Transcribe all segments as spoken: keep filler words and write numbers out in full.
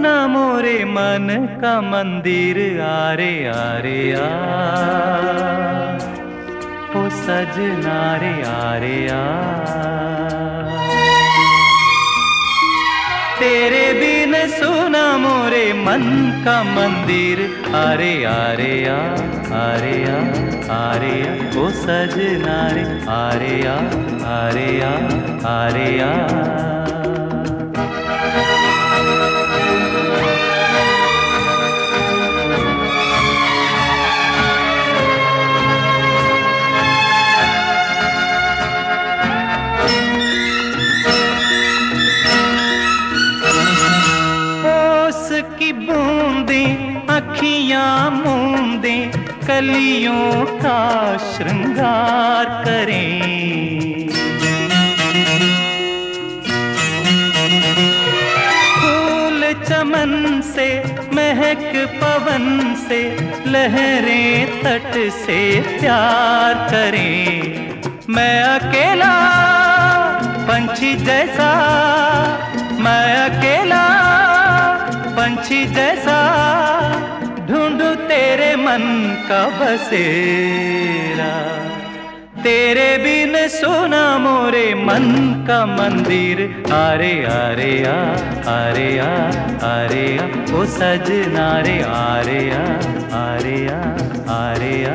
सुना मोरे मन का मंदिर, आरे आरे आ ओ सजना रे आरे आ। तेरे बिन सुना मोरे मन का मंदिर, आरे आरे आ आरे आ आरे आ ओ सजना रे आरे आ आरे आ आरे आ। की बूंदें अखियां मूंदें कलियों का श्रृंगार करें। फूल चमन से महक पवन से लहरें तट से प्यार करें। मैं अकेला पंछी जैसा, मैं अकेला पंछी जैसा ढूंढूं तेरे मन का बसेरा। तेरे बिन सुना मोरे मन का मंदिर, आरे आरे आ आरे आ आरे आ ओ सजना रे आरे आ आरे आ आरे आ।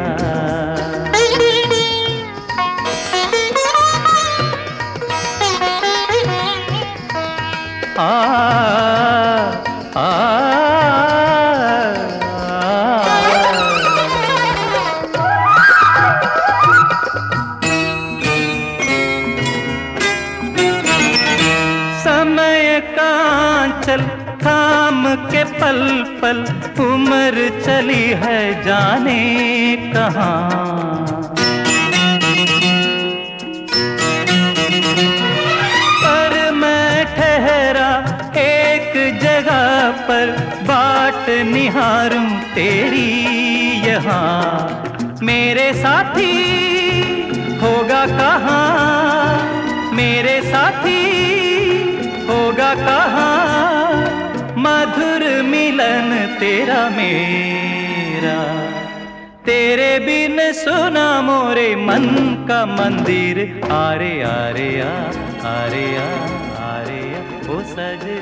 आ आ समय का चल थाम के पल पल, उम्र चली है जाने कहाँ। पर मैं ठहरा एक जगह पर, बाट निहारूं तेरी यहाँ। मेरे साथी होगा कहाँ, मेरे साथी होगा कहाँ, मधुर मिलन तेरा मेरा। तेरे बिन सुना मोरे मन का मंदिर, आरे आरे आ आरे आ आरे आ ओ सज